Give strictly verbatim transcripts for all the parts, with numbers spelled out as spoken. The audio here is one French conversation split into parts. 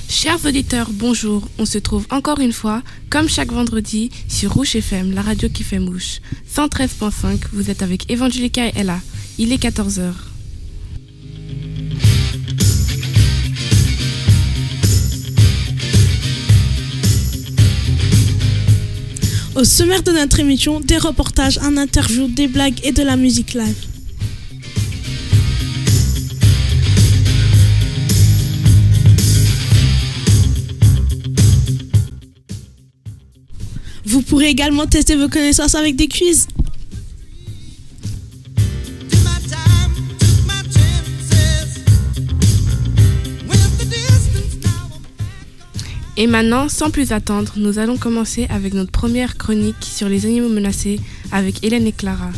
Chers auditeurs, bonjour. On se trouve encore une fois, comme chaque vendredi, sur Rouge F M, la radio qui fait mouche. cent treize virgule cinq, vous êtes avec Evangelica et Ella. Il est quatorze heures. Au sommaire de notre émission, des reportages, un interview, des blagues et de la musique live. Vous pourrez également tester vos connaissances avec des quiz. Et maintenant, sans plus attendre, nous allons commencer avec notre première chronique sur les animaux menacés avec Hélène et Clara.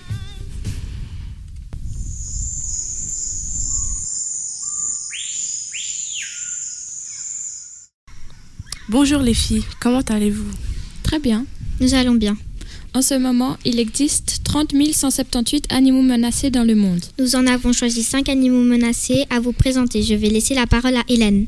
Bonjour les filles, comment allez-vous ? Très bien. Nous allons bien. En ce moment, il existe trente mille cent soixante-dix-huit animaux menacés dans le monde. Nous en avons choisi cinq animaux menacés à vous présenter. Je vais laisser la parole à Hélène.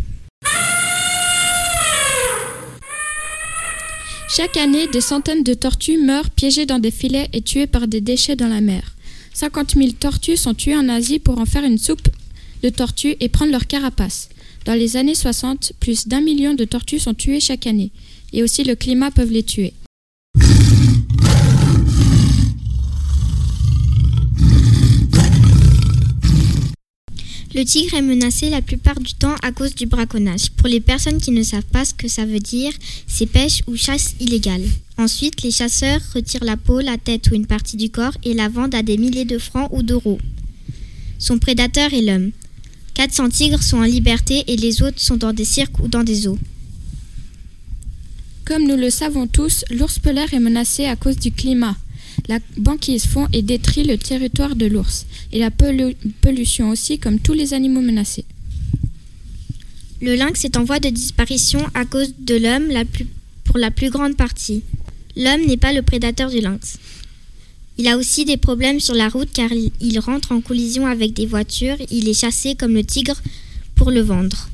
Chaque année, des centaines de tortues meurent piégées dans des filets et tuées par des déchets dans la mer. cinquante mille tortues sont tuées en Asie pour en faire une soupe de tortues et prendre leur carapace. Dans les années soixante, plus d'un million de tortues sont tuées chaque année. Et aussi le climat peut les tuer. Le tigre est menacé la plupart du temps à cause du braconnage. Pour les personnes qui ne savent pas ce que ça veut dire, c'est pêche ou chasse illégale. Ensuite, les chasseurs retirent la peau, la tête ou une partie du corps et la vendent à des milliers de francs ou d'euros. Son prédateur est l'homme. quatre cents tigres sont en liberté et les autres sont dans des cirques ou dans des zoos. Comme nous le savons tous, l'ours polaire est menacé à cause du climat. La banquise fond et détruit le territoire de l'ours. Et la pollu- pollution aussi, comme tous les animaux menacés. Le lynx est en voie de disparition à cause de l'homme la plus, pour la plus grande partie. L'homme n'est pas le prédateur du lynx. Il a aussi des problèmes sur la route car il, il rentre en collision avec des voitures. Il est chassé comme le tigre pour le vendre.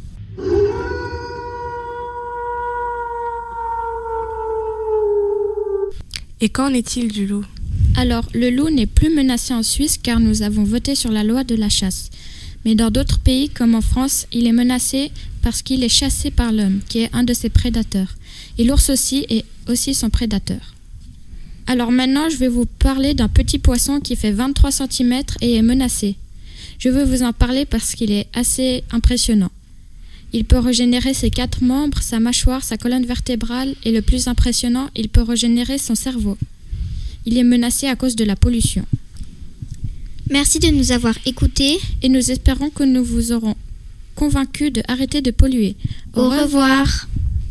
Et qu'en est-il du loup ? Alors, le loup n'est plus menacé en Suisse car nous avons voté sur la loi de la chasse. Mais dans d'autres pays, comme en France, il est menacé parce qu'il est chassé par l'homme, qui est un de ses prédateurs. Et l'ours aussi est aussi son prédateur. Alors maintenant, je vais vous parler d'un petit poisson qui fait vingt-trois centimètres et est menacé. Je veux vous en parler parce qu'il est assez impressionnant. Il peut régénérer ses quatre membres, sa mâchoire, sa colonne vertébrale et le plus impressionnant, il peut régénérer son cerveau. Il est menacé à cause de la pollution. Merci de nous avoir écoutés et nous espérons que nous vous aurons convaincus de arrêter de polluer. Au, Au revoir. revoir.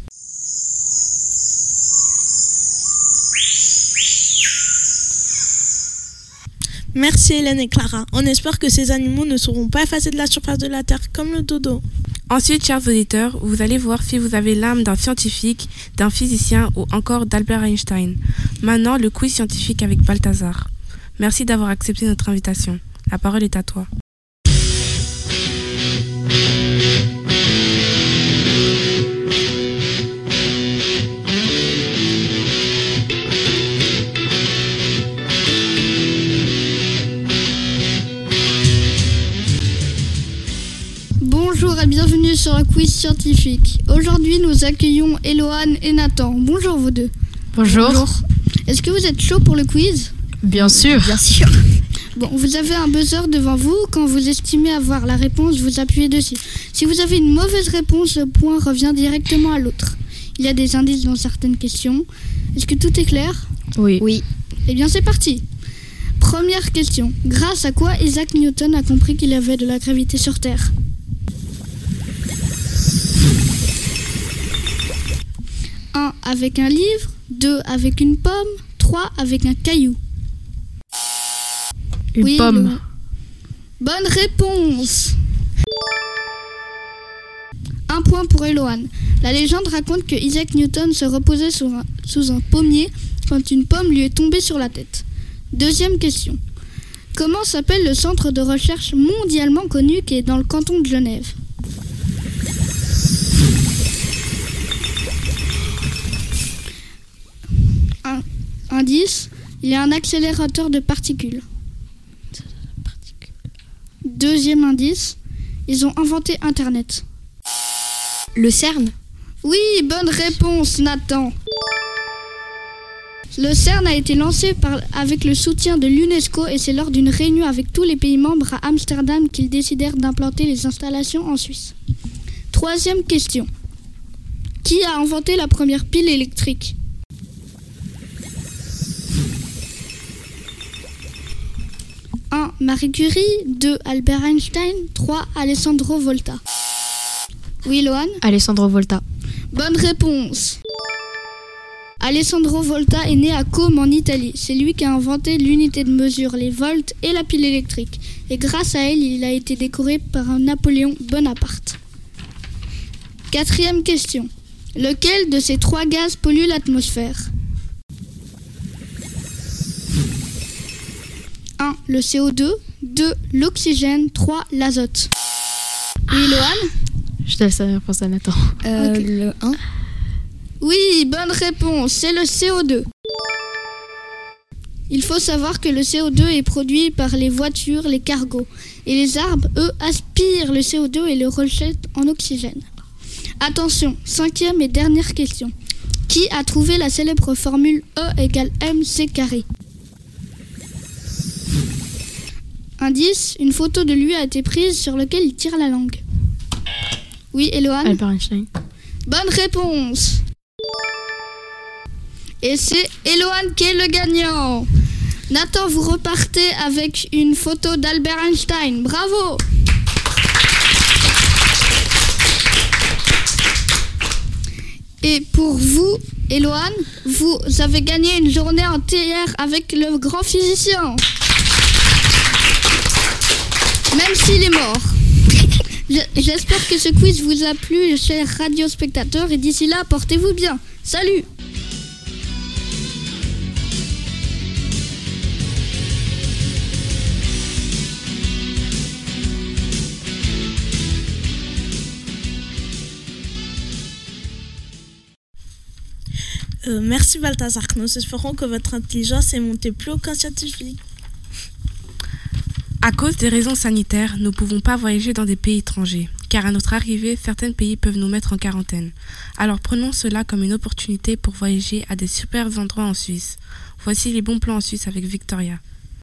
Merci Hélène et Clara. On espère que ces animaux ne seront pas effacés de la surface de la Terre comme le dodo. Ensuite, chers auditeurs, vous allez voir si vous avez l'âme d'un scientifique, d'un physicien ou encore d'Albert Einstein. Maintenant, le quiz scientifique avec Balthazar. Merci d'avoir accepté notre invitation. La parole est à toi. Bonjour et bienvenue sur un quiz scientifique. Aujourd'hui, nous accueillons Eloane et Nathan. Bonjour vous deux. Bonjour. Bonjour. Est-ce que vous êtes chaud pour le quiz ? Bien sûr. Bien sûr. Bon, vous avez un buzzer devant vous. Quand vous estimez avoir la réponse, vous appuyez dessus. Si vous avez une mauvaise réponse, le point revient directement à l'autre. Il y a des indices dans certaines questions. Est-ce que tout est clair ? Oui. Oui. Eh bien, c'est parti. Première question. Grâce à quoi Isaac Newton a compris qu'il y avait de la gravité sur Terre ? un. Avec un livre. deux. Avec une pomme. trois. Avec un caillou. Une oui, pomme. Le... Bonne réponse. Un point pour Eloane. La légende raconte que Isaac Newton se reposait sous un, sous un pommier quand une pomme lui est tombée sur la tête. Deuxième question. Comment s'appelle le centre de recherche mondialement connu qui est dans le canton de Genève ? indice, il y a un accélérateur de particules. Deuxième indice, ils ont inventé Internet. Le CERN? Oui, bonne réponse, Nathan. Le CERN a été lancé par, avec le soutien de l'UNESCO et c'est lors d'une réunion avec tous les pays membres à Amsterdam qu'ils décidèrent d'implanter les installations en Suisse. Troisième question. Qui a inventé la première pile électrique? un. Marie Curie. deux. Albert Einstein. trois. Alessandro Volta. Oui, Lohan? Alessandro Volta. Bonne réponse. Alessandro Volta est né à Côme en Italie. C'est lui qui a inventé l'unité de mesure, les volts et la pile électrique. Et grâce à elle, il a été décoré par un Napoléon Bonaparte. Quatrième question. Lequel de ces trois gaz pollue l'atmosphère? un. Le C O deux. deux. L'oxygène. trois. L'azote. Oui, Lohan? Je te laisse la réponse à Nathan. Euh, Ok. Le un. Oui, bonne réponse, c'est le C O deux. Il faut savoir que le C O deux est produit par les voitures, les cargos. Et les arbres, eux, aspirent le C O deux et le rejettent en oxygène. Attention, cinquième et dernière question. Qui a trouvé la célèbre formule E égale M C carré? Indice, une photo de lui a été prise sur laquelle il tire la langue. Oui, Eloane? Albert Einstein. Bonne réponse. Et c'est Eloane qui est le gagnant. Nathan, vous repartez avec une photo d'Albert Einstein. Bravo. Et pour vous, Eloane, vous avez gagné une journée entière avec le grand physicien. Même s'il est mort. J'espère que ce quiz vous a plu, chers radiospectateurs, et d'ici là, portez-vous bien. Salut! Euh, merci Balthazar. Nous espérons que votre intelligence est montée plus haut qu'un scientifique. À cause des raisons sanitaires, nous ne pouvons pas voyager dans des pays étrangers, car à notre arrivée, certains pays peuvent nous mettre en quarantaine. Alors prenons cela comme une opportunité pour voyager à des super endroits en Suisse. Voici les bons plans en Suisse avec Victoria.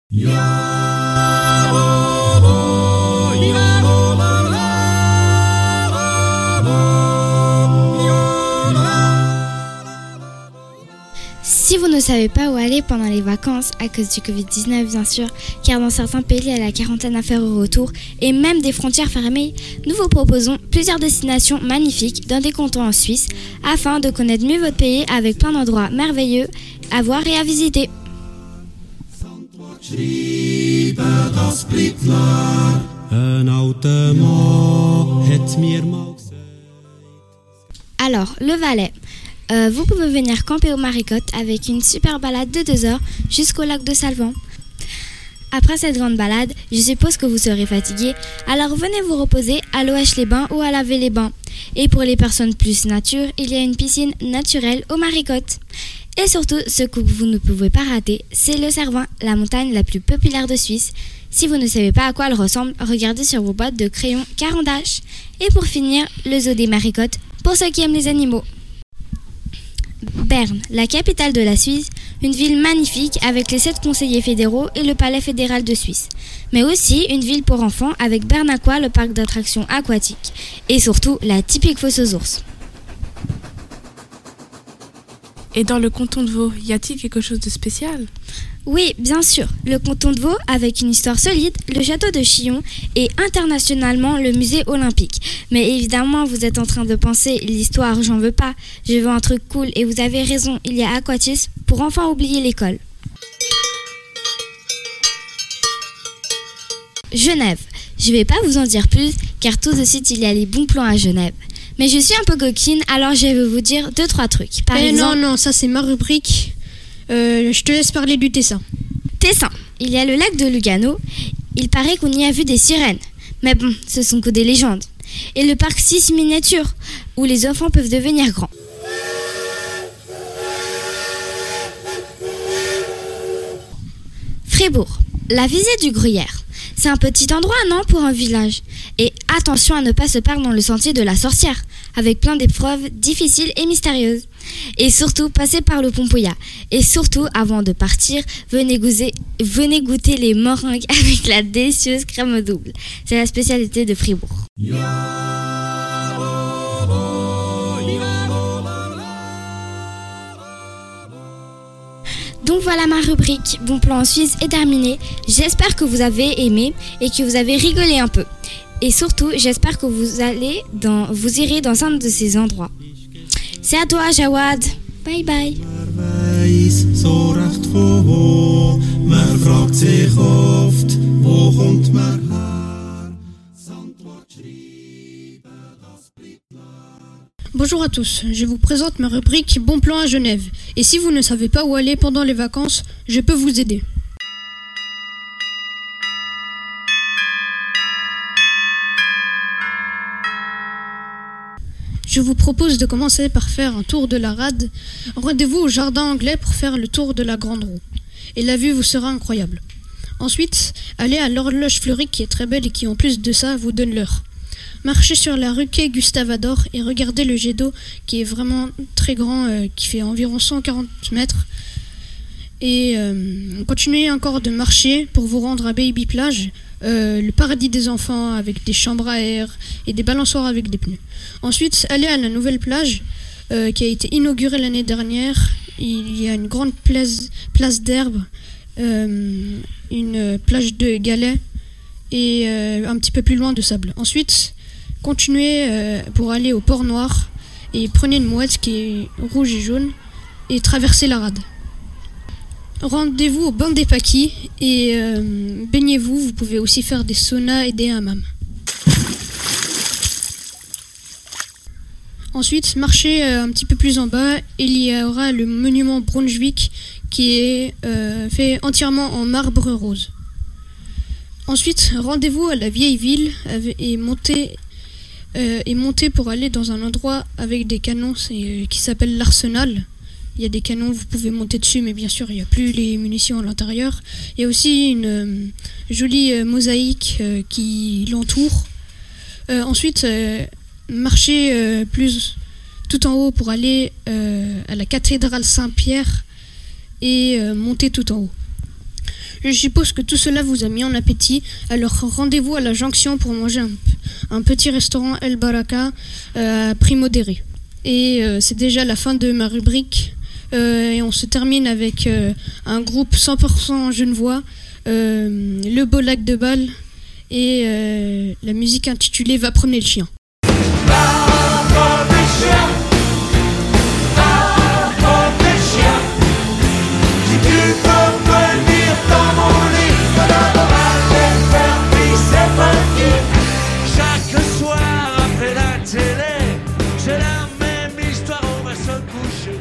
Si vous ne savez pas où aller pendant les vacances, à cause du covid dix-neuf bien sûr, car dans certains pays il y a la quarantaine à faire au retour et même des frontières fermées, nous vous proposons plusieurs destinations magnifiques dans des cantons en Suisse afin de connaître mieux votre pays avec plein d'endroits merveilleux à voir et à visiter. Alors, le Valais. Euh, vous pouvez venir camper au Maricotte avec une super balade de deux heures jusqu'au lac de Salvan. Après cette grande balade, je suppose que vous serez fatigué, alors venez vous reposer à l'Ouèche-les-Bains ou à Lavé-les-Bains. Et pour les personnes plus nature, il y a une piscine naturelle au Maricotte. Et surtout, ce que vous ne pouvez pas rater, c'est le Cervin, la montagne la plus populaire de Suisse. Si vous ne savez pas à quoi elle ressemble, regardez sur vos boîtes de crayons Caran-d'Ache. Et pour finir, le zoo des Maricottes, pour ceux qui aiment les animaux. Berne, la capitale de la Suisse, une ville magnifique avec les sept conseillers fédéraux et le palais fédéral de Suisse. Mais aussi une ville pour enfants avec Berne Aqua, le parc d'attractions aquatiques. Et surtout, la typique fosse aux ours. Et dans le canton de Vaud, y a-t-il quelque chose de spécial ? Oui, bien sûr. Le canton de Vaud, avec une histoire solide, le château de Chillon et internationalement le musée olympique. Mais évidemment, vous êtes en train de penser, l'histoire, j'en veux pas. Je veux un truc cool et vous avez raison, il y a Aquatis pour enfin oublier l'école. Genève. Je vais pas vous en dire plus, car tout de suite, il y a les bons plans à Genève. Mais je suis un peu coquine, alors je vais vous dire deux, trois trucs. Par eh exemple, non, non, ça c'est ma rubrique. Euh, je te laisse parler du Tessin. Tessin. Il y a le lac de Lugano. Il paraît qu'on y a vu des sirènes. Mais bon, ce sont que des légendes. Et le parc six miniature, où les enfants peuvent devenir grands. Fribourg, la visée du Gruyère. C'est un petit endroit, non, pour un village? Et attention à ne pas se perdre dans le sentier de la sorcière, avec plein d'épreuves difficiles et mystérieuses. Et surtout, passez par le Pompoya. Et surtout, avant de partir, venez goûter, venez goûter les meringues avec la délicieuse crème double. C'est la spécialité de Fribourg. Donc voilà, ma rubrique Bon plan en Suisse est terminée. J'espère que vous avez aimé et que vous avez rigolé un peu. Et surtout, j'espère que vous allez dans, vous irez dans un de ces endroits. C'est à toi, Jawad. Bye bye. Bonjour à tous, je vous présente ma rubrique Bon plan à Genève. Et si vous ne savez pas où aller pendant les vacances, je peux vous aider. Je vous propose de commencer par faire un tour de la rade. Rendez-vous au jardin anglais pour faire le tour de la grande roue. Et la vue vous sera incroyable. Ensuite, allez à l'horloge fleurie qui est très belle et qui en plus de ça vous donne l'heure. Marchez sur la rue quai Gustave Ador et regardez le jet d'eau qui est vraiment très grand, euh, qui fait environ cent quarante mètres. Et euh, continuez encore de marcher pour vous rendre à Baby Plage, euh, le paradis des enfants avec des chambres à air et des balançoires avec des pneus. Ensuite, allez à la nouvelle plage euh, qui a été inaugurée l'année dernière. Il y a une grande place, place d'herbe, euh, une plage de galets et euh, un petit peu plus loin de sable. Ensuite, continuez euh, pour aller au Port Noir et prenez une mouette qui est rouge et jaune et traversez la rade. Rendez-vous au banc des Paquis et euh, baignez-vous. Vous pouvez aussi faire des saunas et des hammams. Ensuite, marchez euh, un petit peu plus en bas et il y aura le monument Brunswick qui est euh, fait entièrement en marbre rose. Ensuite, rendez-vous à la vieille ville et montez, euh, et montez pour aller dans un endroit avec des canons euh, qui s'appelle l'Arsenal. Il y a des canons, vous pouvez monter dessus, mais bien sûr, il n'y a plus les munitions à l'intérieur. Il y a aussi une euh, jolie euh, mosaïque euh, qui l'entoure. Euh, ensuite, euh, marchez euh, plus tout en haut pour aller euh, à la cathédrale Saint-Pierre et euh, monter tout en haut. Je suppose que tout cela vous a mis en appétit, alors rendez-vous à la jonction pour manger un, un petit restaurant El Baraka euh, à prix modéré. Et euh, c'est déjà la fin de ma rubrique. Euh, et on se termine avec euh, un groupe cent pour cent genevois, euh, le Beau Lac de Bâle et euh, la musique intitulée Va promener le chien. Va promener le chien, va promener le chien, si tu peux venir dans mon lit, aller faire pisser parti. Chaque soir après la télé, j'ai la même histoire, on va se coucher.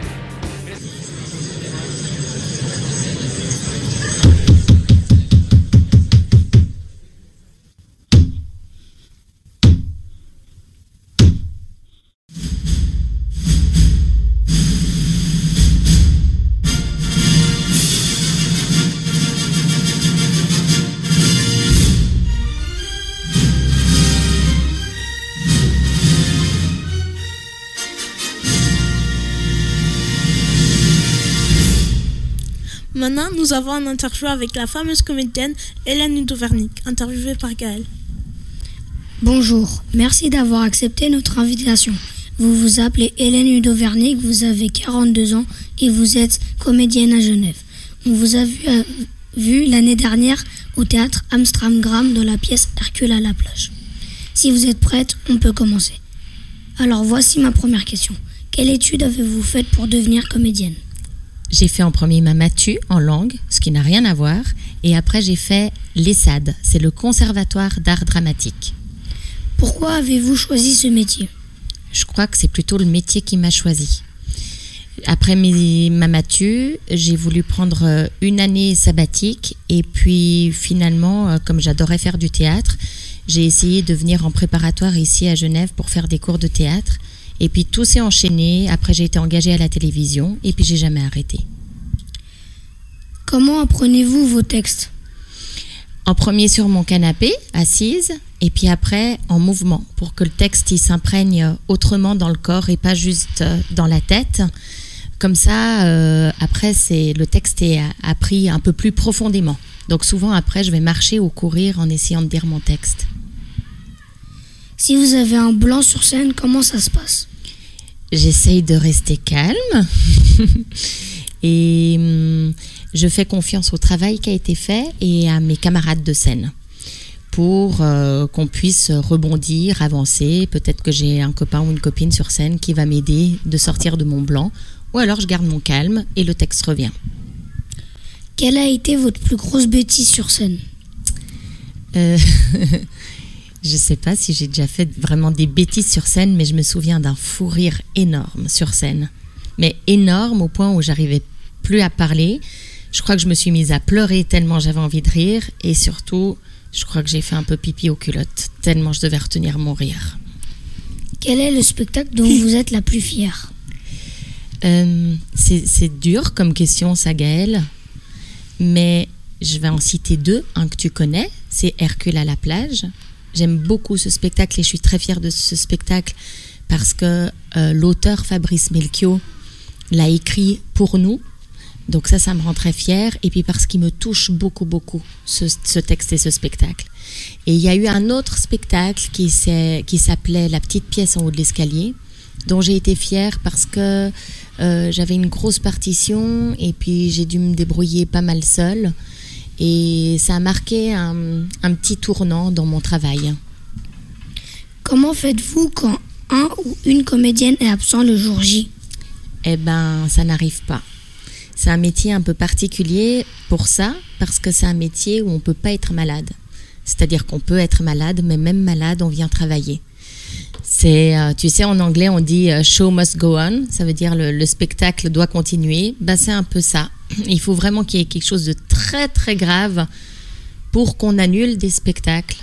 Maintenant, nous avons un interview avec la fameuse comédienne Hélène Udovernik, interviewée par Gaël. Bonjour, merci d'avoir accepté notre invitation. Vous vous appelez Hélène Udovernik, vous avez quarante-deux ans et vous êtes comédienne à Genève. On vous a vu, euh, vu l'année dernière au théâtre Amsterdam dans la pièce Hercule à la plage. Si vous êtes prête, on peut commencer. Alors voici ma première question. Quelle étude avez-vous faite pour devenir comédienne ? J'ai fait en premier ma matu en langue, ce qui n'a rien à voir, et après j'ai fait l'E S A D, c'est le Conservatoire d'art dramatique. Pourquoi avez-vous choisi ce métier ? Je crois que c'est plutôt le métier qui m'a choisi. Après mes, ma matu, j'ai voulu prendre une année sabbatique, et puis finalement, comme j'adorais faire du théâtre, j'ai essayé de venir en préparatoire ici à Genève pour faire des cours de théâtre. Et puis tout s'est enchaîné, après j'ai été engagée à la télévision et puis j'ai jamais arrêté. Comment apprenez-vous vos textes ? En premier sur mon canapé, assise, et puis après en mouvement, pour que le texte il s'imprègne autrement dans le corps et pas juste dans la tête. Comme ça, euh, après, c'est, le texte est appris un peu plus profondément. Donc souvent, après, je vais marcher ou courir en essayant de dire mon texte. Si vous avez un blanc sur scène, comment ça se passe ? J'essaye de rester calme et hum, je fais confiance au travail qui a été fait et à mes camarades de scène pour euh, qu'on puisse rebondir, avancer. Peut-être que j'ai un copain ou une copine sur scène qui va m'aider de sortir de mon blanc, ou alors je garde mon calme et le texte revient. Quelle a été votre plus grosse bêtise sur scène ? euh, Je ne sais pas si j'ai déjà fait vraiment des bêtises sur scène, mais je me souviens d'un fou rire énorme sur scène. Mais énorme au point où j'arrivais plus à parler. Je crois que je me suis mise à pleurer tellement j'avais envie de rire. Et surtout, je crois que j'ai fait un peu pipi aux culottes, tellement je devais retenir mon rire. Quel est le spectacle dont vous êtes la plus fière ? euh, c'est, c'est dur comme question, ça, Gaëlle. Mais je vais en citer deux. Un que tu connais, c'est Hercule à la plage. J'aime beaucoup ce spectacle et je suis très fière de ce spectacle parce que euh, l'auteur Fabrice Melchior l'a écrit pour nous. Donc ça, ça me rend très fière. Et puis parce qu'il me touche beaucoup, beaucoup, ce, ce texte et ce spectacle. Et il y a eu un autre spectacle qui, s'est, qui s'appelait La petite pièce en haut de l'escalier, dont j'ai été fière parce que euh, j'avais une grosse partition et puis j'ai dû me débrouiller pas mal seule. Et ça a marqué un, un petit tournant dans mon travail. Comment faites-vous quand un ou une comédienne est absent le jour J ? Eh ben, ça n'arrive pas. C'est un métier un peu particulier pour ça, parce que c'est un métier où on ne peut pas être malade. C'est-à-dire qu'on peut être malade, mais même malade, on vient travailler. C'est, euh, tu sais, en anglais, on dit euh, « show must go on », ça veut dire le, le spectacle doit continuer. Ben, c'est un peu ça. Il faut vraiment qu'il y ait quelque chose de très, très grave pour qu'on annule des spectacles.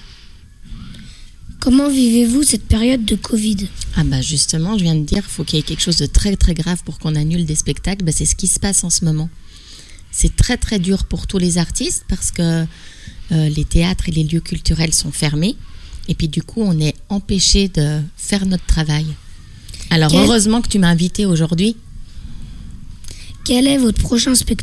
Comment vivez-vous cette période de Covid ? Ah bah justement, je viens de dire, il faut qu'il y ait quelque chose de très, très grave pour qu'on annule des spectacles. Ben, c'est ce qui se passe en ce moment. C'est très, très dur pour tous les artistes parce que euh, les théâtres et les lieux culturels sont fermés. Et puis du coup, on est empêché de faire notre travail. Alors Quel... heureusement que tu m'as invité aujourd'hui. Quel est votre prochain spectacle ?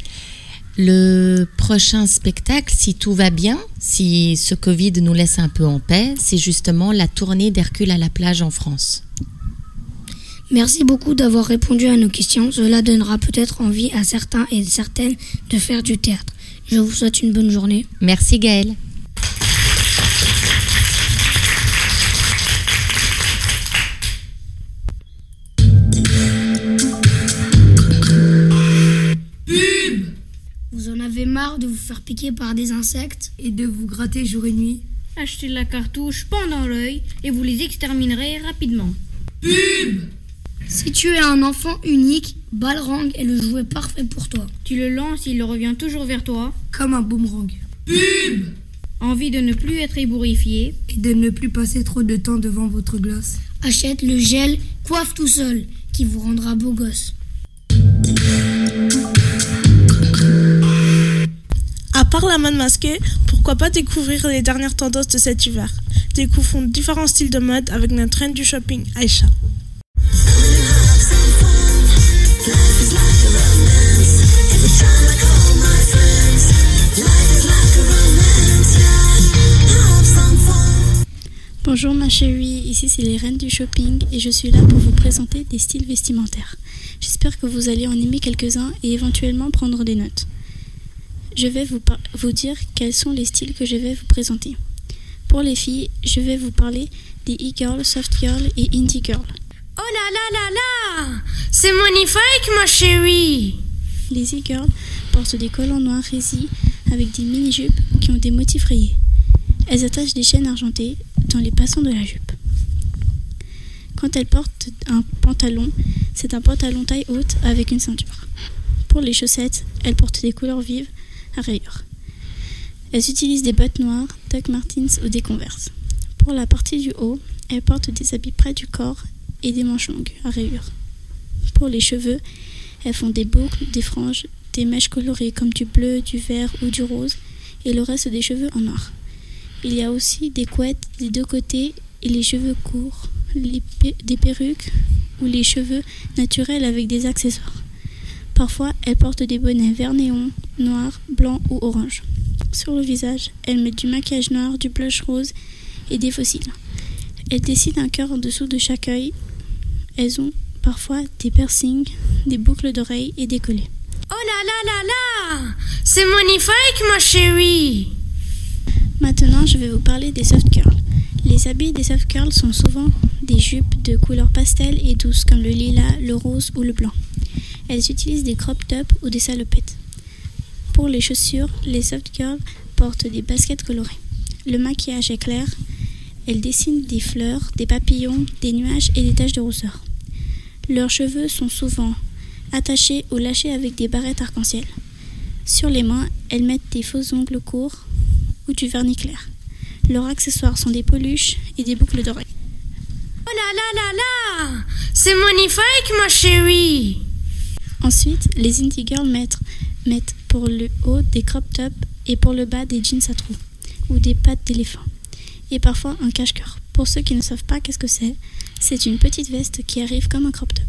Le prochain spectacle, si tout va bien, si ce Covid nous laisse un peu en paix, c'est justement la tournée d'Hercule à la plage en France. Merci beaucoup d'avoir répondu à nos questions. Cela donnera peut-être envie à certains et certaines de faire du théâtre. Je vous souhaite une bonne journée. Merci Gaëlle. Vous en avez marre de vous faire piquer par des insectes et de vous gratter jour et nuit ? Achetez la cartouche pendant l'œil et vous les exterminerez rapidement. Pub ! Si tu es un enfant unique, Balrang est le jouet parfait pour toi. Tu le lances, il revient toujours vers toi. Comme un boomerang. Pub ! Envie de ne plus être ébouriffé. Et de ne plus passer trop de temps devant votre glace. Achète le gel Coiffe tout seul, qui vous rendra beau gosse. À part la mode masquée, pourquoi pas découvrir les dernières tendances de cet hiver ? Découvrons différents styles de mode avec notre reine du shopping, Aïcha. Bonjour ma chérie, ici c'est les reines du shopping et je suis là pour vous présenter des styles vestimentaires. J'espère que vous allez en aimer quelques-uns et éventuellement prendre des notes. Je vais vous, par- vous dire quels sont les styles que je vais vous présenter. Pour les filles, je vais vous parler des e-girl, soft girl et indie girl. Oh là là là là! C'est magnifique ma chérie! Les e-girls portent des collants noirs résis avec des mini-jupes qui ont des motifs rayés. Elles attachent des chaînes argentées dans les passants de la jupe. Quand elles portent un pantalon, c'est un pantalon taille haute avec une ceinture. Pour les chaussettes, elles portent des couleurs vives à rayures. Elles utilisent des bottes noires, Doc Martens ou des Converse. Pour la partie du haut, elles portent des habits près du corps et des manches longues à rayures. Pour les cheveux, elles font des boucles, des franges, des mèches colorées comme du bleu, du vert ou du rose et le reste des cheveux en noir. Il y a aussi des couettes des deux côtés et les cheveux courts, les pe- des perruques ou les cheveux naturels avec des accessoires. Parfois, elles portent des bonnets vert néon, noir, blanc ou orange. Sur le visage, elles mettent du maquillage noir, du blush rose et des faux cils. Elles dessinent un cœur en dessous de chaque œil. Elles ont parfois des piercings, des boucles d'oreilles et des collets. Oh là là là là! C'est magnifique, ma chérie! Maintenant, je vais vous parler des soft curls. Les habits des soft curls sont souvent des jupes de couleur pastel et douce comme le lilas, le rose ou le blanc. Elles utilisent des crop tops ou des salopettes. Pour les chaussures, les soft curls portent des baskets colorées. Le maquillage est clair. Elles dessinent des fleurs, des papillons, des nuages et des taches de rousseur. Leurs cheveux sont souvent attachés ou lâchés avec des barrettes arc-en-ciel. Sur les mains, elles mettent des faux ongles courts ou du vernis clair. Leurs accessoires sont des peluches et des boucles d'oreilles. Oh là là là là! C'est magnifique, ma chérie! Ensuite, les indie girls mettent, mettent pour le haut des crop tops et pour le bas des jeans à trous ou des pattes d'éléphant et parfois un cache-cœur. Pour ceux qui ne savent pas qu'est-ce que c'est, c'est une petite veste qui arrive comme un crop top.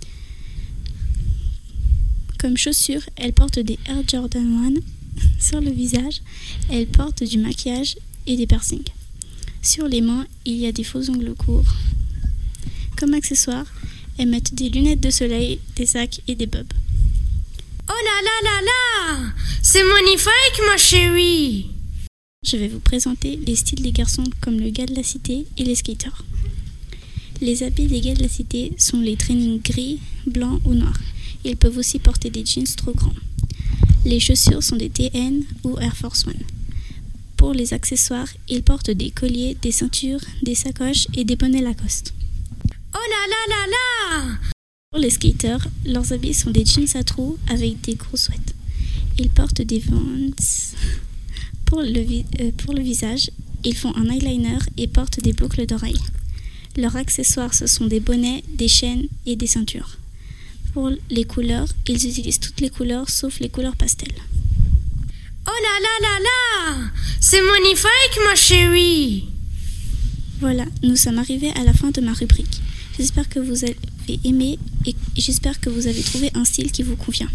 Comme chaussures, elles portent des Air Jordan un. Sur le visage, elles portent du maquillage et des piercings. Sur les mains, il y a des faux ongles courts. Comme accessoires, elles mettent des lunettes de soleil, des sacs et des bobs. Oh là là là là! C'est magnifique, ma chérie! Je vais vous présenter les styles des garçons comme le gars de la cité et les skaters. Les habits des gars de la cité sont les trainings gris, blancs ou noirs. Ils peuvent aussi porter des jeans trop grands. Les chaussures sont des T N ou Air Force One. Pour les accessoires, ils portent des colliers, des ceintures, des sacoches et des bonnets Lacoste. Oh là là là là! Pour les skaters, leurs habits sont des jeans à trous avec des gros sweats. Ils portent des Vans. Pour le, vi- euh, pour le visage, ils font un eyeliner et portent des boucles d'oreilles. Leurs accessoires, ce sont des bonnets, des chaînes et des ceintures. Pour les couleurs, ils utilisent toutes les couleurs sauf les couleurs pastel. Oh là là là là! C'est magnifique, ma chérie! Voilà, nous sommes arrivés à la fin de ma rubrique. J'espère que vous avez aimé et j'espère que vous avez trouvé un style qui vous convient.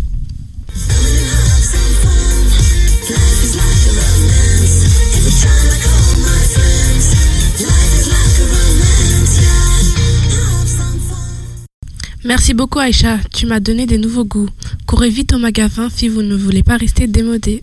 Merci beaucoup Aïcha, tu m'as donné des nouveaux goûts. Courez vite au magasin si vous ne voulez pas rester démodé.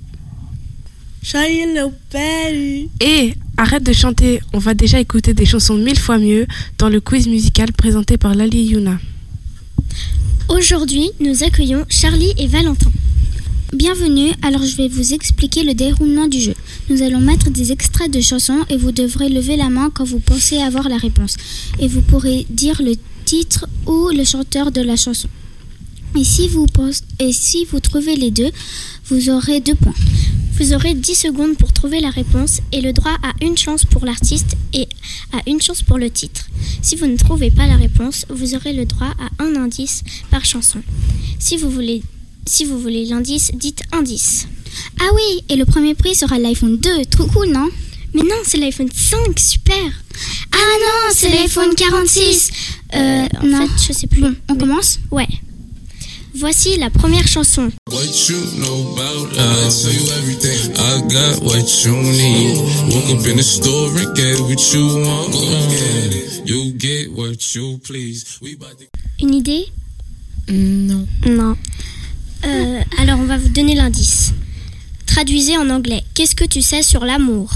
Et arrête de chanter, on va déjà écouter des chansons mille fois mieux dans le quiz musical présenté par Lali Yuna. Aujourd'hui, nous accueillons Charlie et Valentin. Bienvenue, alors je vais vous expliquer le déroulement du jeu. Nous allons mettre des extraits de chansons et vous devrez lever la main quand vous pensez avoir la réponse. Et vous pourrez dire le titre ou le chanteur de la chanson. Et si vous, pense, et si vous trouvez les deux, vous aurez deux points. Vous aurez dix secondes pour trouver la réponse et le droit à une chance pour l'artiste et à une chance pour le titre. Si vous ne trouvez pas la réponse, vous aurez le droit à un indice par chanson. Si vous voulez, si vous voulez l'indice, dites indice. Ah oui, et le premier prix sera l'iPhone deux, trop cool, non? Mais non, c'est l'iPhone cinq, super. Ah non, c'est l'iPhone quarante-six. Euh, en non. fait, je sais plus. Bon, on commence? Ouais. Voici la première chanson. What you know about us, tell you everything. I got what you need. Woke up in the store and get what you want. Get it. You get what you please. Une idée? Non. Non. Euh, alors, on va vous donner l'indice. Traduisez en anglais. Qu'est-ce que tu sais sur l'amour?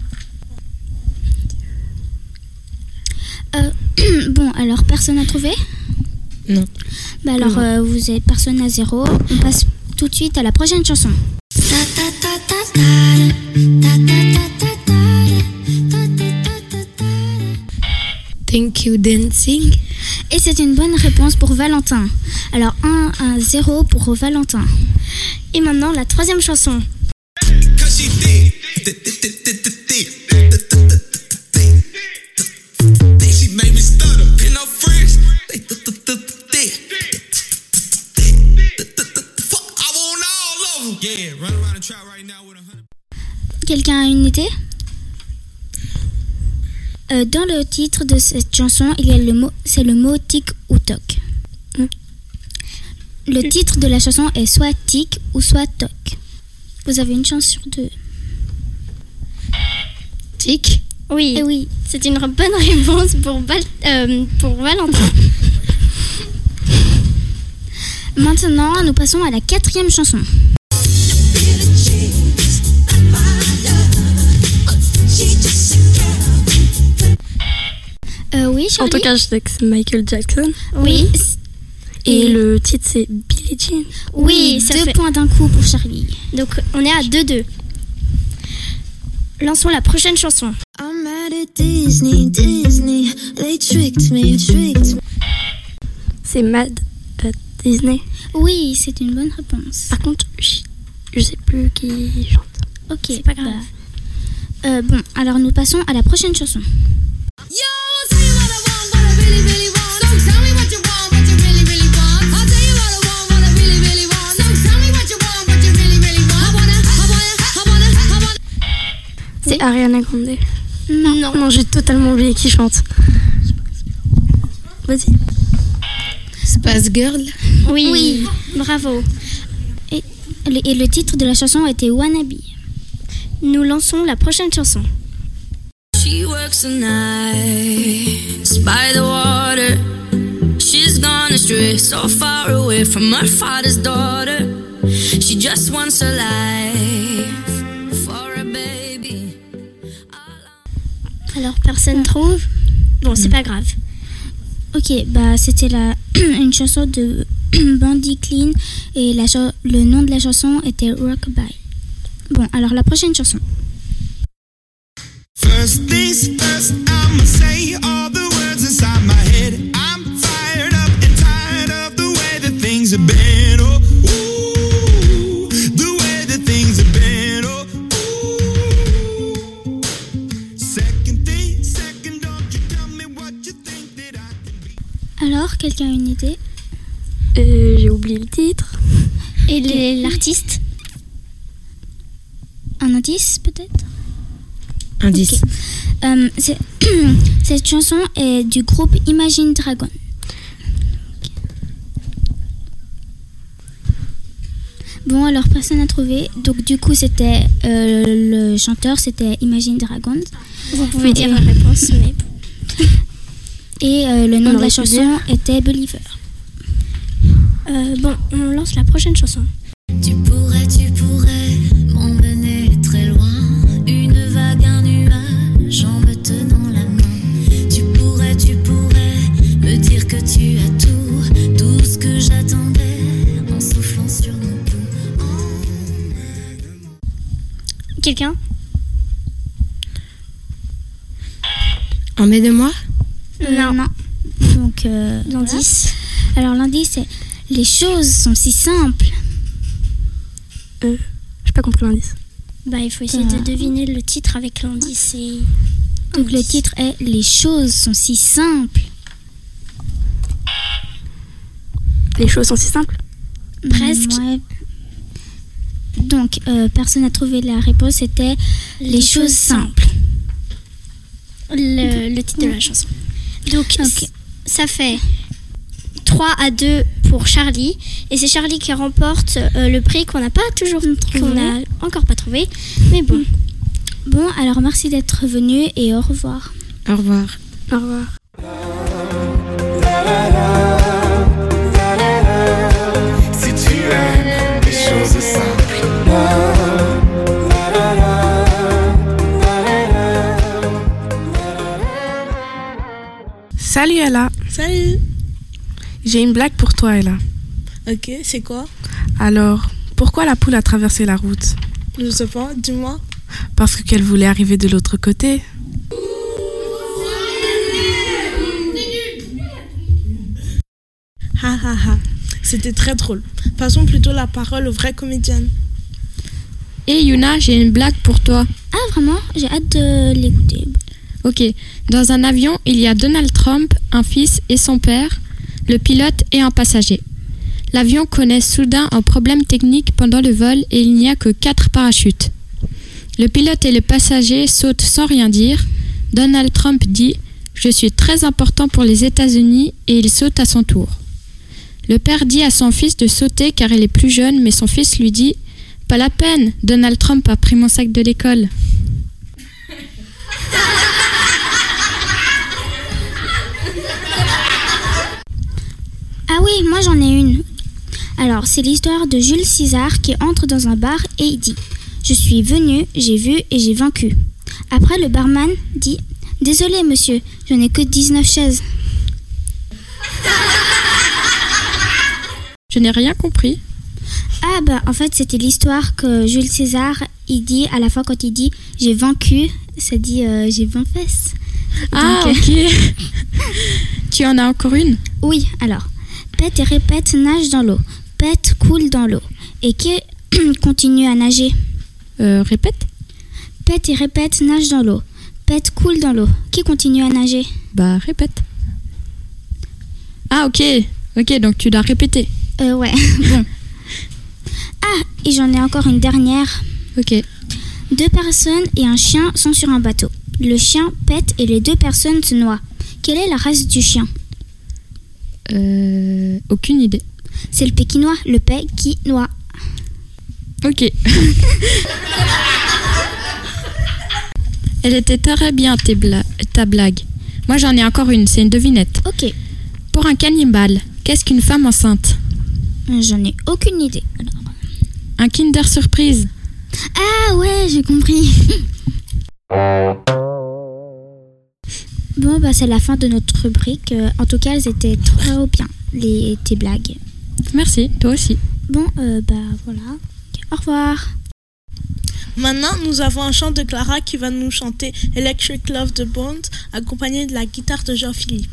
euh, Bon, alors, personne n'a trouvé? Non. Bah alors, euh, vous êtes personne à zéro. On passe tout de suite à la prochaine chanson. Thank you dancing. Et c'est une bonne réponse pour Valentin. Alors un à zéro pour Valentin. Et maintenant la troisième chanson. Quelqu'un a une idée? Euh, dans le titre de cette chanson, il y a le mot, c'est le mot tic ou toc. Mm. Le titre de la chanson est soit tic ou soit toc. Vous avez une chance sur deux. Tic. Oui. Eh oui. C'est une bonne réponse pour, Val- euh, pour Valentin. Maintenant, nous passons à la quatrième chanson. Euh, oui, Charlie. En tout cas, je sais que c'est Michael Jackson. Oui. Et, Et le titre, c'est Billie Jean. Oui, ça deux fait... points d'un coup pour Charlie. Donc, on est à deux deux. Lançons la prochaine chanson. I'm mad at Disney, Disney, they tricked me, tricked me. C'est Mad at Disney. Oui, c'est une bonne réponse. Par contre, je, je sais plus qui chante. Ok, c'est pas grave. Bah, euh, bon, alors nous passons à la prochaine chanson. C'est Ariana Grande. Non, non, non, j'ai totalement oublié qui chante. Vas-y. Spice Girl. Oui, oui, bravo. Et le, et le titre de la chanson était Wannabe. Nous lançons la prochaine chanson. She works the nights by the water. She's gone astray, so far away from her father's daughter. She just wants a life for a baby. Alors personne trouve. Bon, c'est pas grave. Ok, bah c'était la une chanson de Bandy Clean et la cha- le nom de la chanson était Rockabye. Bon, alors la prochaine chanson. First things first, I'ma say all the words inside my head. I'm fired up and tired of the way that things have been. Oh, ooh, the way that things have been. Oh, ooh. Second thing, second, don't you tell me what you think that I can be. Alors, quelqu'un a une idée? euh, J'ai oublié le titre. Et les, l'artiste? Un indice, peut-être? Indice. Okay. Euh, c'est cette chanson est du groupe Imagine Dragon. Okay. Bon, alors personne n'a trouvé. Donc du coup, c'était euh, le chanteur, c'était Imagine Dragons. Vous pouvez dire la réponse, mais et euh, le nom de la chanson était Believer. Euh, bon, on lance la prochaine chanson. Tu pourrais, tu pourrais m'emmener très loin. Une vague, un nuage en me tenant la main. Tu pourrais, tu pourrais me dire que tu as tout, tout ce que j'attendais en soufflant sur mon cou. Quelqu'un? Emmène-moi? Non. non. Donc, euh, l'indice. Voilà. Alors, l'indice, c'est les choses sont si simples. Euh, j'ai pas compris l'indice. Bah, il faut essayer ah. de deviner le titre avec l'indice. Et... Donc, le titre est les choses sont si simples. Les choses sont si simples? Presque. Ouais. Donc, euh, personne n'a trouvé la réponse. C'était les, les choses simples. simples. Le, le titre de la chanson. Donc, okay. ça fait trois à deux pour Charlie. Et c'est Charlie qui remporte euh, le prix qu'on n'a pas toujours trouvé. Qu'on n'a encore pas trouvé. Mais bon. Bon, alors merci d'être venu et au revoir. Au revoir. Au revoir. Si tu aimes les choses simples. Salut Ella. Salut. J'ai une blague pour toi Ella. Ok, c'est quoi? Alors, pourquoi la poule a traversé la route? Je sais pas, dis-moi. Parce qu'elle voulait arriver de l'autre côté. Ha ha ha, c'était très drôle. Passons plutôt la parole aux vraies comédiennes. Et Yuna, j'ai une blague pour toi. Ah vraiment? J'ai hâte de l'écouter. Ok, dans un avion, il y a Donald Trump, un fils et son père, le pilote et un passager. L'avion connaît soudain un problème technique pendant le vol et il n'y a que quatre parachutes. Le pilote et le passager sautent sans rien dire. Donald Trump dit « Je suis très important pour les États-Unis » et il saute à son tour. Le père dit à son fils de sauter car il est plus jeune, mais son fils lui dit « Pas la peine, Donald Trump a pris mon sac de l'école. » Ah oui, moi j'en ai une. Alors, c'est l'histoire de Jules César qui entre dans un bar et il dit « Je suis venu, j'ai vu et j'ai vaincu. » Après, le barman dit « Désolé monsieur, je n'ai que dix-neuf chaises. » Je n'ai rien compris. Ah bah en fait c'était l'histoire que Jules César il dit à la fin quand il dit « J'ai vaincu », ça dit euh, « J'ai vingt fesses ». Ah Donc, ok. Tu en as encore une? Oui, alors. Pète et répète nage dans l'eau. Pète coule dans l'eau. Et qui continue à nager? Euh, répète. Pète et répète nage dans l'eau. Pète coule dans l'eau. Qui continue à nager? Bah répète. Ah ok. Ok, donc tu dois répéter. Euh ouais, bon. Ah, et j'en ai encore une dernière. Ok. Deux personnes et un chien sont sur un bateau. Le chien pète et les deux personnes se noient. Quelle est la race du chien? Euh, aucune idée. C'est le pékinois, le pékinois. Ok. Elle était très bien tes bla- ta blague. Moi j'en ai encore une, c'est une devinette. Ok. Pour un cannibale, qu'est-ce qu'une femme enceinte? J'en ai aucune idée. Alors. Un Kinder Surprise. Ah ouais, j'ai compris. Bon, bah c'est la fin de notre rubrique. Euh, en tout cas, elles étaient trop bien, les, tes blagues. Merci, toi aussi. Bon, euh, bah voilà. Okay, au revoir. Maintenant, nous avons un chant de Clara qui va nous chanter Electric Love de Bond, accompagné de la guitare de Jean-Philippe.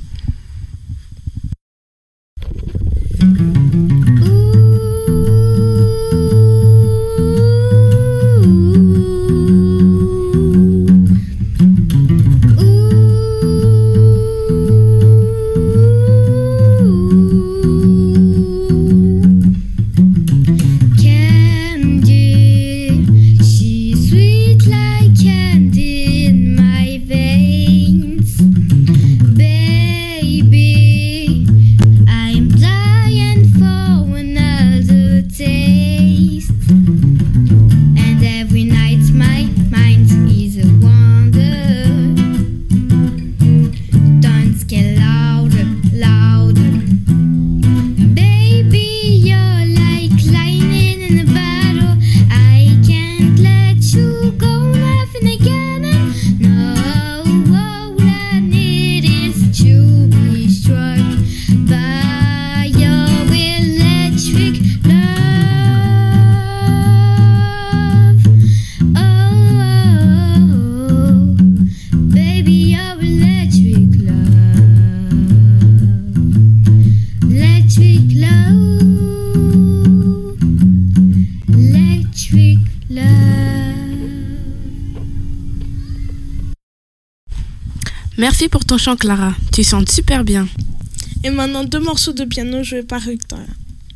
Merci pour ton chant, Clara. Tu chantes super bien. Et maintenant, deux morceaux de piano joués par Victoria.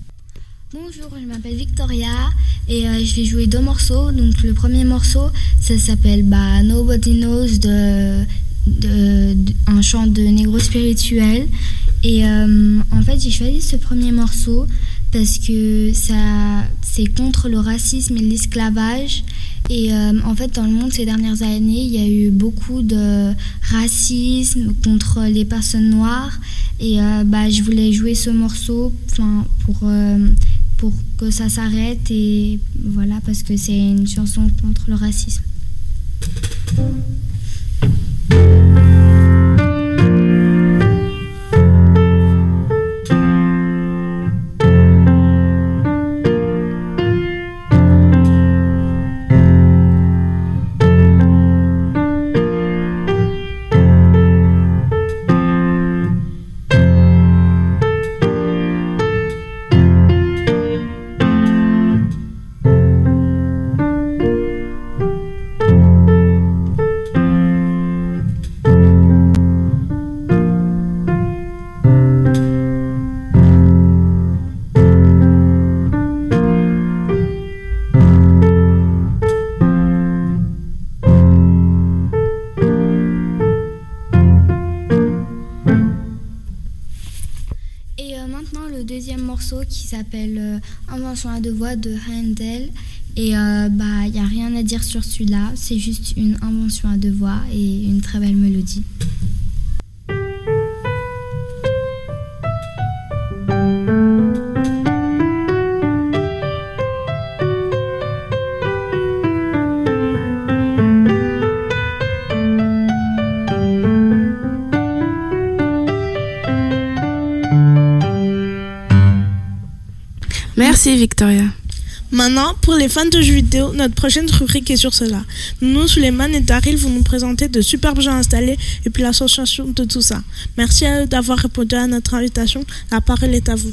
Bonjour, je m'appelle Victoria et euh, je vais jouer deux morceaux. Donc le premier morceau, ça s'appelle bah, Nobody Knows, de, de, de, un chant de négro spirituel. Et euh, en fait, j'ai choisi ce premier morceau parce que ça, c'est contre le racisme et l'esclavage. Et euh, en fait, dans le monde ces dernières années, il y a eu beaucoup de racisme contre les personnes noires. Et euh, bah, je voulais jouer ce morceau pour, euh, pour que ça s'arrête. Et voilà, parce que c'est une chanson contre le racisme. Et euh, maintenant le deuxième morceau qui s'appelle euh, Invention à deux voix de Handel. Et euh, bah il n'y a rien à dire sur celui-là, c'est juste une invention à deux voix et une très belle mélodie. Merci Victoria. Maintenant, pour les fans de jeux vidéo, notre prochaine rubrique est sur cela. Nous, Suleiman et Daryl vont nous présenter de superbes jeux installés et puis l'association de tout ça. Merci à eux d'avoir répondu à notre invitation. La parole est à vous.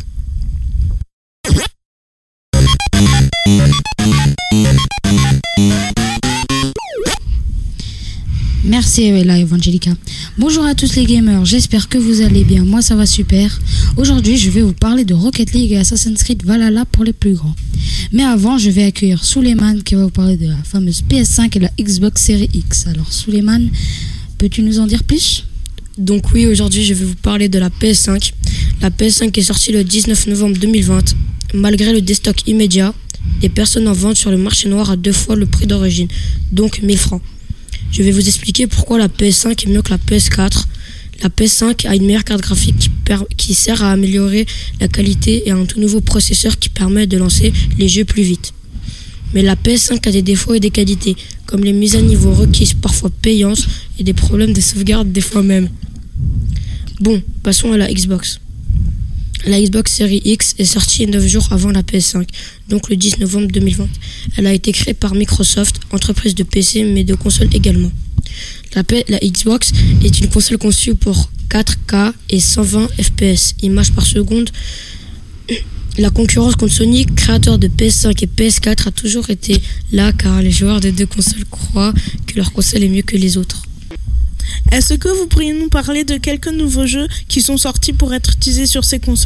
Merci Ella Evangelica. Bonjour à tous les gamers, j'espère que vous allez bien, moi ça va super. Aujourd'hui je vais vous parler de Rocket League et Assassin's Creed Valhalla pour les plus grands. Mais avant je vais accueillir Suleiman qui va vous parler de la fameuse P S cinq et la Xbox Series X. Alors Suleiman, peux-tu nous en dire plus ? Donc oui, aujourd'hui je vais vous parler de la P S cinq. La P S cinq est sortie le dix-neuf novembre deux mille vingt. Malgré le déstock immédiat, des personnes en vendent sur le marché noir à deux fois le prix d'origine, donc mille francs. Je vais vous expliquer pourquoi la P S cinq est mieux que la P S quatre. La P S cinq a une meilleure carte graphique qui, per- qui sert à améliorer la qualité et un tout nouveau processeur qui permet de lancer les jeux plus vite. Mais la P S cinq a des défauts et des qualités, comme les mises à niveau requises parfois payantes et des problèmes de sauvegarde des fois même. Bon, passons à la Xbox. La Xbox Series X est sortie neuf jours avant la P S cinq, donc le dix novembre deux mille vingt. Elle a été créée par Microsoft, entreprise de P C mais de consoles également. La, P- la Xbox est une console conçue pour quatre K et cent vingt F P S, images par seconde. La concurrence contre Sony, créateur de P S cinq et P S quatre, a toujours été là car les joueurs des deux consoles croient que leur console est mieux que les autres. Est-ce que vous pourriez nous parler de quelques nouveaux jeux qui sont sortis pour être utilisés sur ces consoles ?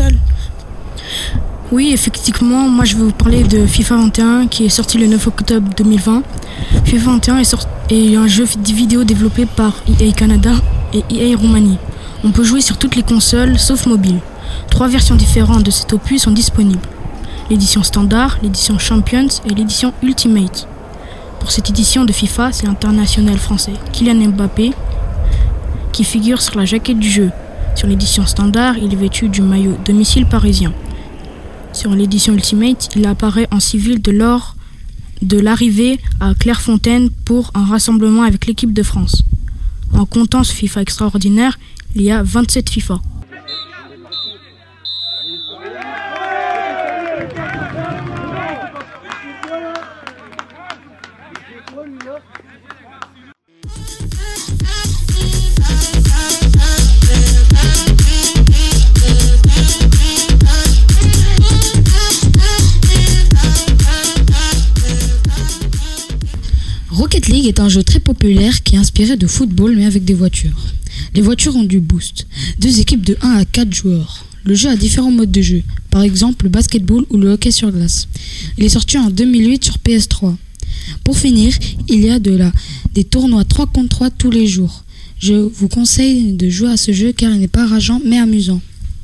Oui, effectivement, moi je vais vous parler de FIFA vingt et un qui est sorti le neuf octobre deux mille vingt. FIFA vingt et un est, sorti, est un jeu vidéo développé par E A Canada et E A Roumanie. On peut jouer sur toutes les consoles sauf mobile. Trois versions différentes de cet opus sont disponibles. L'édition standard, l'édition Champions et l'édition Ultimate. Pour cette édition de FIFA, c'est l'international français Kylian Mbappé qui figure sur la jaquette du jeu. Sur l'édition standard, il est vêtu du maillot domicile parisien. Sur l'édition Ultimate, il apparaît en civil de lors de l'arrivée à Clairefontaine pour un rassemblement avec l'équipe de France. En comptant ce FIFA extraordinaire, il y a vingt-sept FIFA. Rocket League est un jeu très populaire qui est inspiré de football mais avec des voitures. Les voitures ont du boost. Deux équipes de un à quatre joueurs. Le jeu a différents modes de jeu, par exemple le basketball ou le hockey sur glace. Il est sorti en deux mille huit sur P S trois. Pour finir, il y a de la, des tournois trois contre trois tous les jours. Je vous conseille de jouer à ce jeu car il n'est pas rageant mais amusant.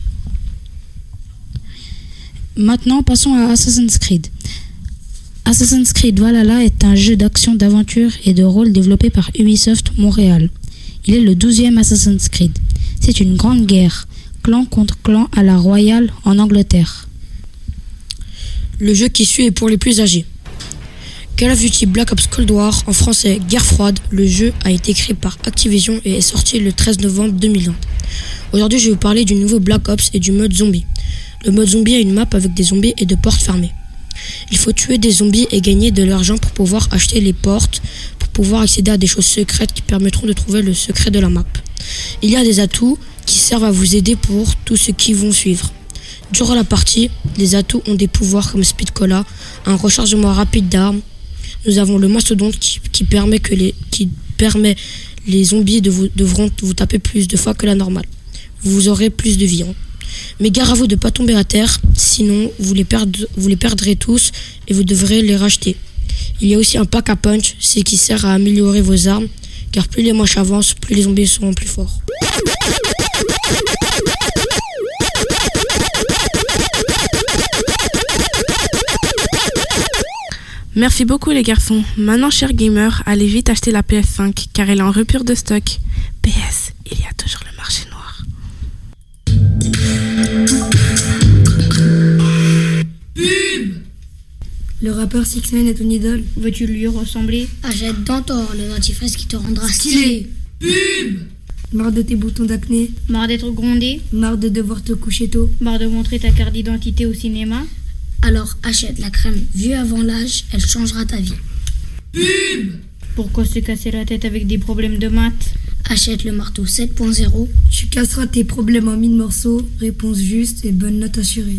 Maintenant, passons à Assassin's Creed. Assassin's Creed Valhalla est un jeu d'action, d'aventure et de rôle développé par Ubisoft Montréal. Il est le douzième Assassin's Creed. C'est une grande guerre, clan contre clan à la royale en Angleterre. Le jeu qui suit est pour les plus âgés. Call of Duty Black Ops Cold War, en français Guerre froide, le jeu a été créé par Activision et est sorti le treize novembre deux mille vingt. Aujourd'hui, je vais vous parler du nouveau Black Ops et du mode zombie. Le mode zombie a une map avec des zombies et de portes fermées. Il faut tuer des zombies et gagner de l'argent pour pouvoir acheter les portes, pour pouvoir accéder à des choses secrètes qui permettront de trouver le secret de la map. Il y a des atouts qui servent à vous aider pour tous ceux qui vont suivre. Durant la partie, les atouts ont des pouvoirs comme Speed Cola, un rechargement rapide d'armes. Nous avons le mastodonte qui, qui permet que les qui permet les zombies de vous, devront vous taper plus de fois que la normale. Vous aurez plus de vie. Hein. Mais gare à vous de ne pas tomber à terre, sinon vous les, perdre, vous les perdrez tous et vous devrez les racheter. Il y a aussi un pack à punch, c'est qui sert à améliorer vos armes, car plus les manches avancent, plus les zombies seront plus forts. Merci beaucoup les garçons. Maintenant, chers gamers, allez vite acheter la P S cinq car elle est en rupture de stock. P S, il y a toujours le marché noir. Pub. Le rappeur six nine est ton idole. Veux-tu lui ressembler? Achète Dentor, le dentifrice qui te rendra Stylé. stylé. Pub. Marre de tes boutons d'acné. Marre d'être grondé? Marre de devoir te coucher tôt. Marre de montrer ta carte d'identité au cinéma? Alors achète la crème vue avant l'âge, elle changera ta vie. Pub. Pourquoi se casser la tête avec des problèmes de maths? Achète le marteau sept point zéro. Tu casseras tes problèmes en mille morceaux. Réponse juste et bonne note assurée.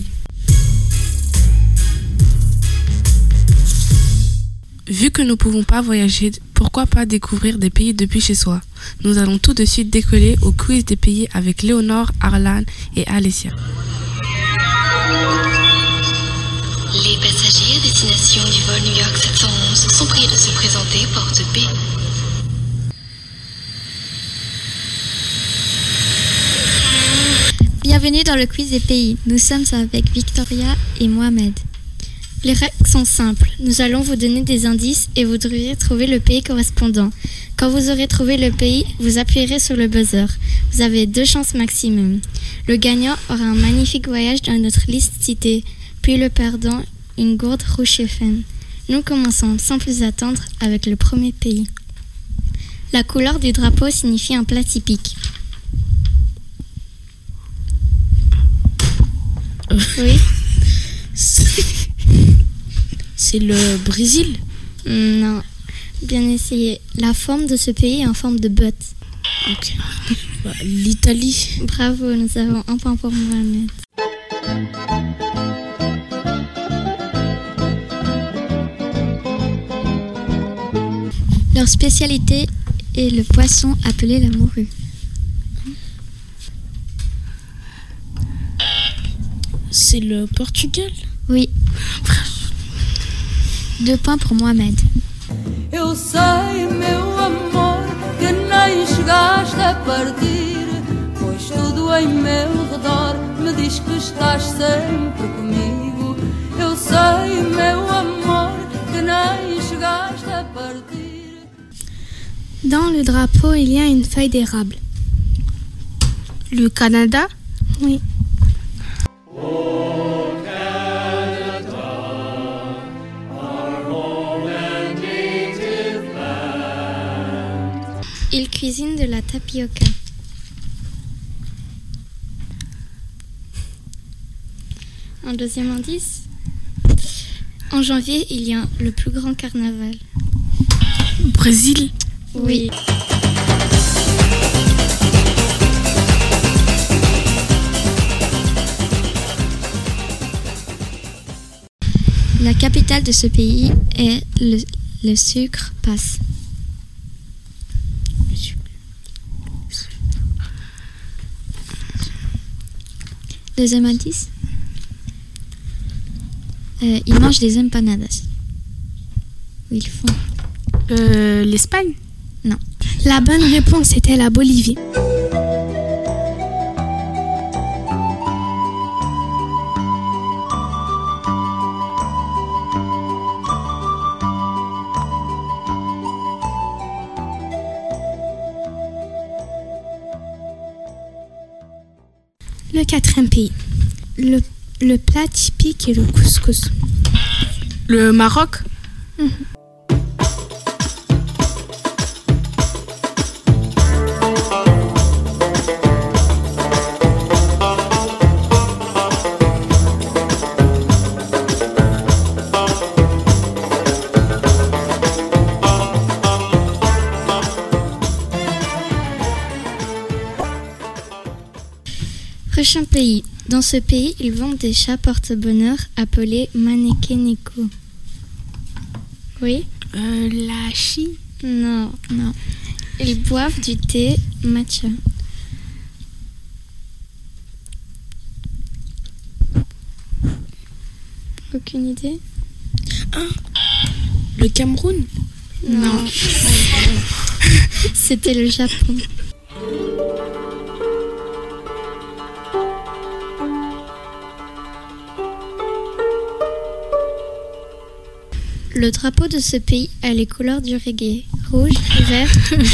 Vu que nous ne pouvons pas voyager, pourquoi pas découvrir des pays depuis chez soi? Nous allons tout de suite décoller au quiz des pays avec Léonore, Arlan et Alessia. Les passagers à destination du vol New York sept cent onze sont priés de se présenter porte B. Bienvenue dans le quiz des pays. Nous sommes avec Victoria et Mohamed. Les règles sont simples. Nous allons vous donner des indices et vous devrez trouver le pays correspondant. Quand vous aurez trouvé le pays, vous appuierez sur le buzzer. Vous avez deux chances maximum. Le gagnant aura un magnifique voyage dans notre liste citée, puis le perdant, une gourde rouge F M. Nous commençons sans plus attendre avec le premier pays. La couleur du drapeau signifie un plat typique. Oui. C'est le Brésil? Non. Bien essayé. La forme de ce pays est en forme de botte. Ok. Bah, l'Italie. Bravo, nous avons un point pour Mohamed. Leur spécialité est le poisson appelé la morue. C'est le Portugal? Oui. Deux points pour Mohamed. Eu sei, meu amor, que nem chegaste a partir, pois tudo em meu redor me diz que estás sempre comigo. Eu sei, meu amor, que nem chegaste a partir. Dans le drapeau, il y a une feuille d'érable. Le Canada? Oui. Il cuisine de la tapioca. Un deuxième indice. En janvier, il y a le plus grand carnaval. Brésil? Oui. La capitale de ce pays est le, le sucre passe. Deuxième indice. Euh, ils mangent des empanadas. Où ils font. Euh, L'Espagne? Non. La bonne réponse était la Bolivie. Le quatrième pays. Le, le plat typique est le couscous. Le Maroc? Mmh. Prochain pays. Dans ce pays, ils vendent des chats porte-bonheur appelés manekeneko. Oui? Euh, la Chine? Non, non. Ils boivent du thé matcha. Aucune idée? Ah, le Cameroun? Non. C'était le Japon. Le drapeau de ce pays a les couleurs du reggae. Rouge, vert...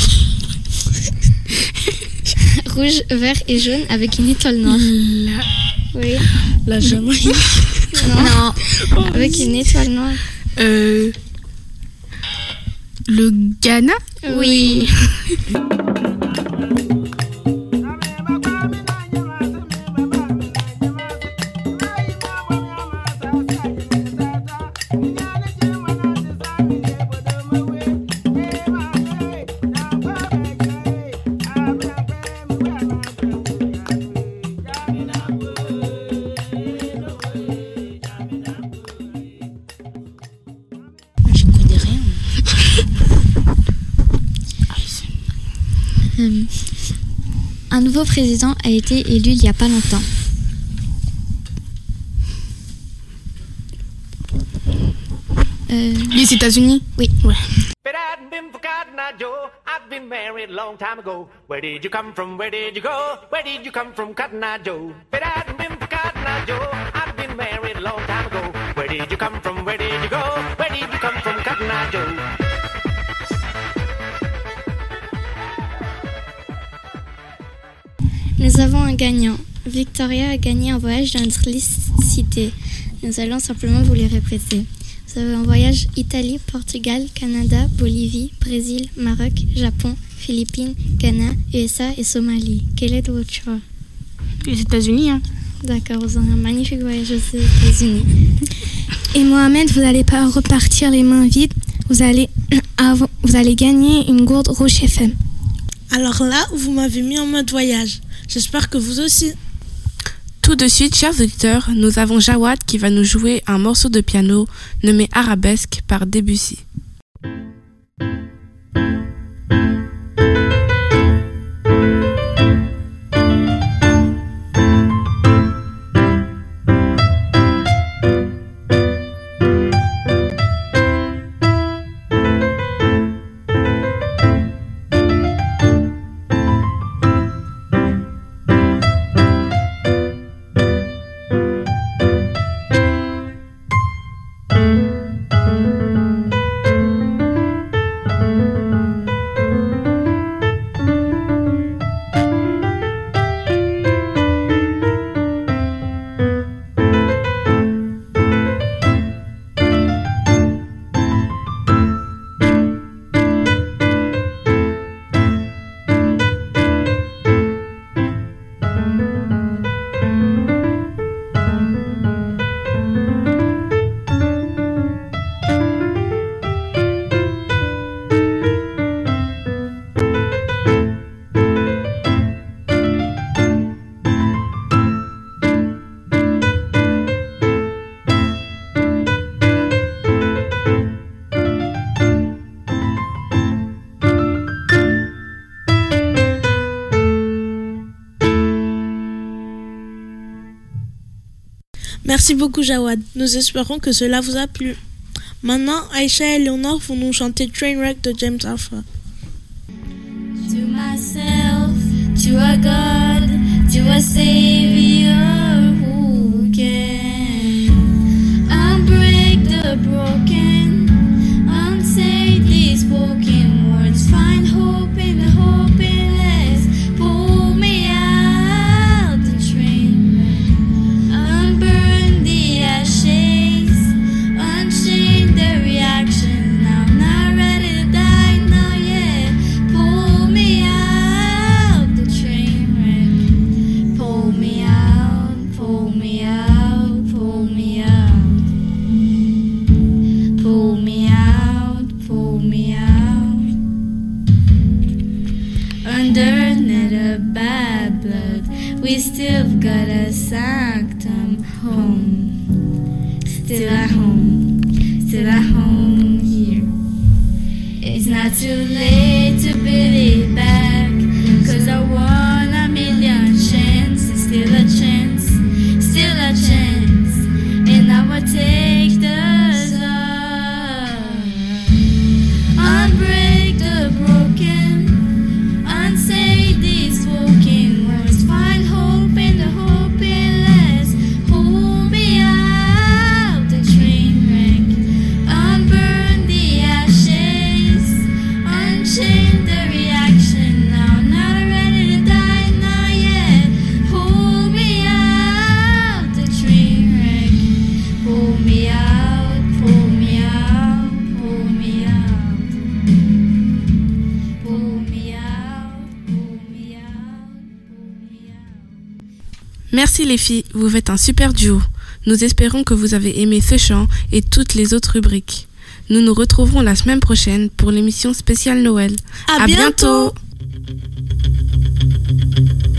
Rouge, vert et jaune avec une étoile noire. La... Oui. La Jamaïque. Non. non. Avec une étoile noire. Euh... Le Ghana. Oui. Un nouveau président a été élu il n'y a pas longtemps. Euh... Les États-Unis. Oui. Ouais. But I hadn't been for Cotton Eye Joe. I've been married a long time ago. Where did you come from? Where did you go? Where did you come from, Cotton Eye Joe? But I hadn't been for Cotton Eye Joe. I've been married a long time ago. Where did you come from? Where did you go? Where did you come from, Cotton Eye Joe? Nous avons un gagnant. Victoria a gagné un voyage dans notre liste citée. Nous allons simplement vous les répéter. Vous avez un voyage Italie, Portugal, Canada, Bolivie, Brésil, Maroc, Japon, Philippines, Ghana, U S A et Somalie. Quel est votre choix? Les États-Unis, hein. D'accord, vous avez un magnifique voyage aux États-Unis. Et Mohamed, vous n'allez pas repartir les mains vides. Vous allez, vous allez gagner une gourde Rouge F M. Alors là, vous m'avez mis en mode voyage. J'espère que vous aussi. Tout de suite, chers auditeurs, nous avons Jawad qui va nous jouer un morceau de piano nommé Arabesque par Debussy. Merci beaucoup Jawad, nous espérons que cela vous a plu. Maintenant, Aïcha et Léonore vont nous chanter Trainwreck de James Arthur. To myself, to a God, to a Savior who can unbreak the broken, unsay these spoken words, find hope in the hopeless, pull me out the train, unburn the ashes, unchain the reaction. Now I'm not ready to die, not yet. Pull me out the train wreck. Pull me out, pull me out, pull me out. Pull me out, pull me out. Under net of bad blood, we still got a sanctum home. Still at home, still at home here. It's not too late to build it back, cause I won a million chances. Still a chance, still a chance, and I will take the sun. Unbreak the broken, unsay these spoken words, find hope in the hopeless. Pull me out the train wreck, unburn Merci les filles, vous faites un super duo. Nous espérons que vous avez aimé ce chant et toutes les autres rubriques. Nous nous retrouverons la semaine prochaine pour l'émission spéciale Noël. À, à bientôt. bientôt.